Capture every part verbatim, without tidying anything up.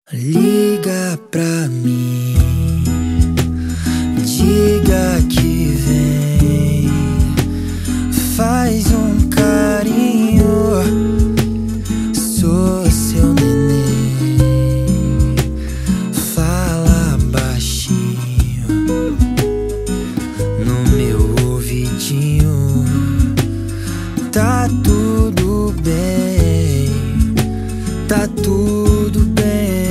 Liga pra mim, diga que vem, faz um carinho, sou seu neném, fala baixinho no meu ouvidinho, tá tudo bem, tá tudo bem.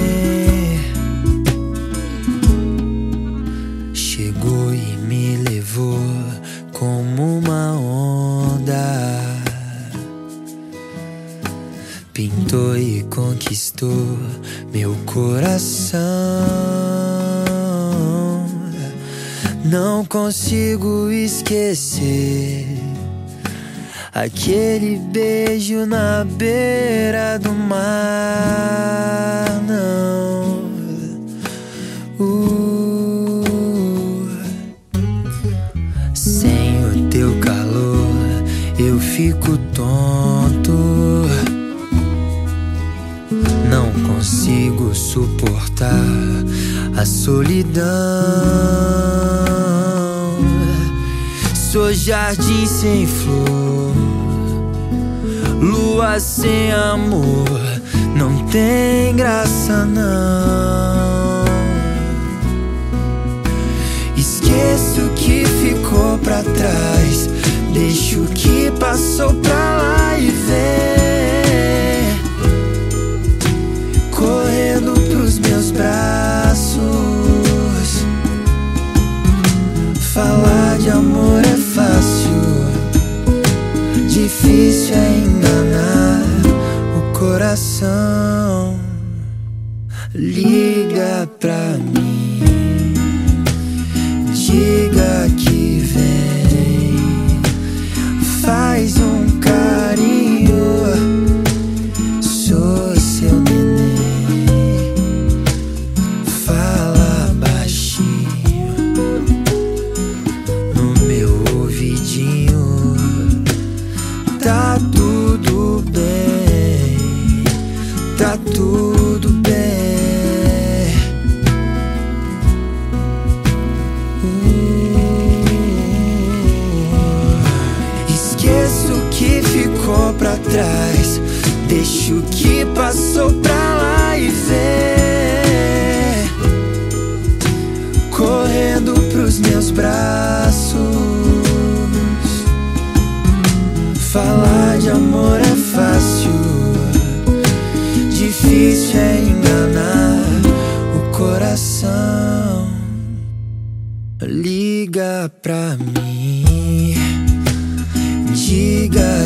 Chegou e me levou como uma onda, pintou e conquistou meu coração. Não consigo esquecer aquele beijo na beira do mar, não. uh. Sem o teu calor eu fico tonto, não consigo suportar a solidão. Sou jardim sem flor, lua sem amor, não tem graça não. Esqueço o que ficou pra trás, deixo o que passou pra lá e vem correndo pros meus braços. Falar de amor é fácil, difícil é enganar o coração. Liga pra mim, diga que vem, faz um carinho, sou seu neném, fala baixinho no meu ouvidinho, tá tudo bem, tá tudo bem. Esqueço o que ficou pra trás, deixo o que passou pra lá e vem correndo pros meus braços. Falar de amor é fácil, difícil é enganar o coração. Liga pra mim, diga